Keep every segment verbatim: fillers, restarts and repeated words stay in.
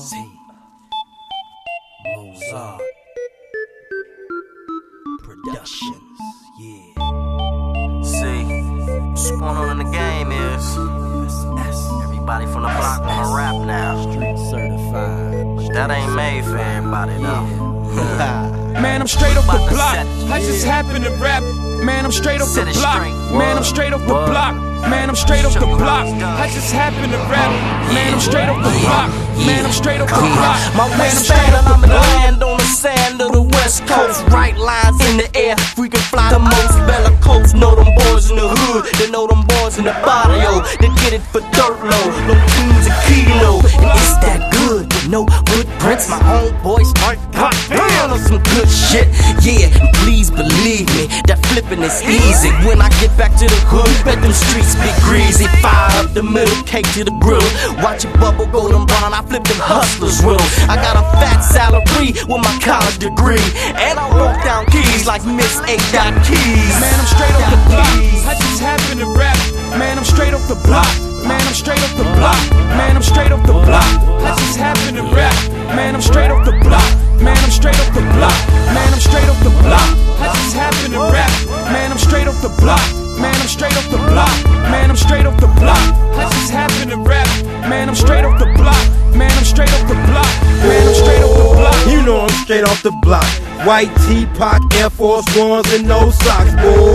Z. Mozart Productions, yeah. See, what's going on in the game is everybody from the block wanna rap now. Street certified. But that ain't made for everybody though. Man, I'm straight off the block. I just happen to rap. Man, I'm straight off the block. Man, I'm straight off the block. Man, I'm straight off the block. I just happen to rap. Man, I'm straight off the block. Man, I'm straight off the block. My waistband and I'm in land on the sand of the West Coast. Right lines in the air, we can fly the most bellicose. Know them boys in the hood, they know them boys in the barrio. They get it for dirt low, no tunes a kilo. And it's that good with no footprints. My homeboys start down on some good shit. Yeah, and please believe me, that flipping is easy. When I get back to the hood, bet them streets be greasy. Fire up the middle, cake to the grill. Watch it bubble, go them bond, I flip them hustlers with them. I got a fat salary with my college degree, and I wrote down keys like Miss A. Keys. Man, I'm straight off the block. I just happen to rap. Man, I'm straight off the block. Man, I'm straight off the block. Man, I'm straight off the block. I just happen to rap. Man, I'm straight off the block. Man, I'm straight off the block. Man, I'm straight off the block. I just happen to rap. Man, I'm straight off the block. Man, I'm straight off the block. Man, I'm straight off the block. I just happen to rap. Man, I'm straight off the block. Man, I'm straight off the block. Man, I'm straight off the block. You know I'm straight off the block. White T-Pac, Air Force Ones, and no socks,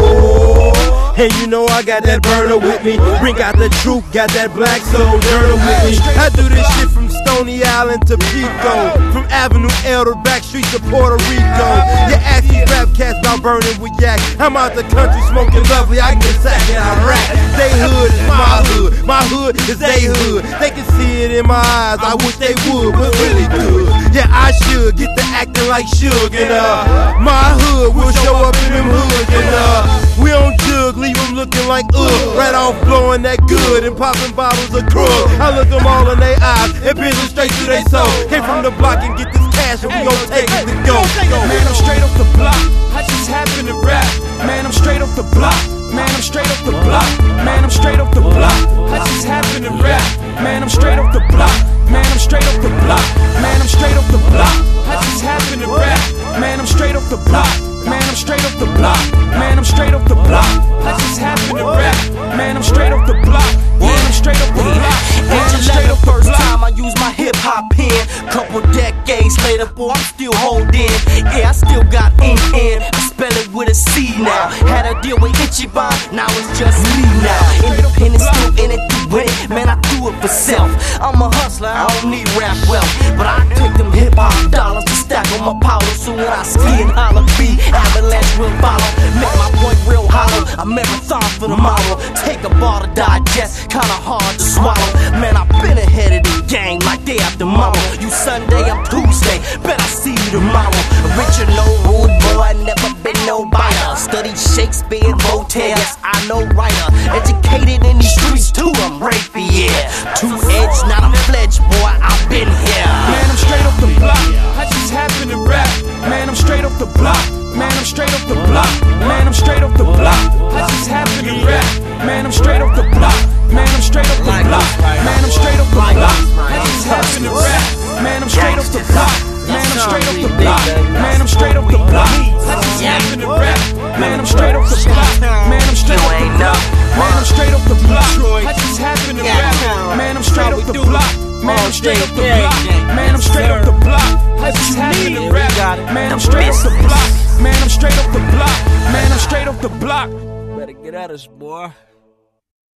boy. And you know I got that burner with me. Bring out the truth, got that black soul journal with me. I do this shit from Stony Island to Pico, from Avenue L to back streets of Puerto Rico. You ask these rap cats about burning with yak. I'm out the country smoking lovely, I get sack and I rap. They hood is my hood, my hood is they hood. They can see it in my eyes, I wish they would, but really good. Yeah, I should get to acting like Suge, and uh, my hood will show up in them hoods, and uh, we don't jug, leave them looking like ugh, right off blowing that good and popping bottles of crud. I look them all in their eyes and pin them straight to their soul. Came from the block and get this cash and we gon' take it to go. Man, I'm straight off the block. I just happen to rap. Man, I'm straight off the block. Man, I'm straight off the block. Man, I'm straight off the block. I just happen to rap. Man, I'm straight off the block. Man, I'm straight off the block. Man, I'm straight off the block. I just happen to rap. Man, I'm straight off the block. Man, I'm straight off the block. Man, I'm straight off the block. I just happen to rap. Man, I'm straight off the block. Man, I'm straight off the block. Man, I'm straight off the First block. time I use my hip hop pen. Couple decades later, boy, I'm still holding. Yeah, I still got ink in. I spell it with a C now. Had a deal with Ichiban, now it's just me now. Independent, still in it to win it. Man, I do it for self. I'm a hustler, I don't need rap wealth, but I take them hip hop dollars to stack on my powder. So when I ski and holler, B avalanche will follow. Make my point real hollow. A marathon for the model. Take a bar to digest, kinda hard to swallow. Man, I've been ahead of the game like day after mama. You Sunday, I'm Tuesday. Bet I see you tomorrow. Richard, no rude boy, never been no biter. Studied Shakespeare, Voltaire, yes, I know writer. Educated in these streets too, I'm rapey, yeah. Two edged, not a fledged boy, I've been here. Man, I'm straight off the block. I just happen to rap. Man, I'm straight off the block. Man, I'm straight off the block. Man, I'm straight off the block. I just happen to rap. Man, I'm straight off the block. Man, I'm straight off the block. Man, I'm straight off the block. I just happen to rap. Man, I'm straight off the block. Man, I'm straight off the block. Man, I'm straight off the block. I just happen to rap. Man, I'm straight off the block. Man, I'm straight off the block. Man, I'm straight off the block. I just happen to rap. Man, I'm straight off the block. Man, I'm straight off the block. Man, I'm straight off the block. I just happen to rap. Man, I'm straight off the block. Man, I'm straight off the block. Man, I'm straight off the block. Better get at us, boy.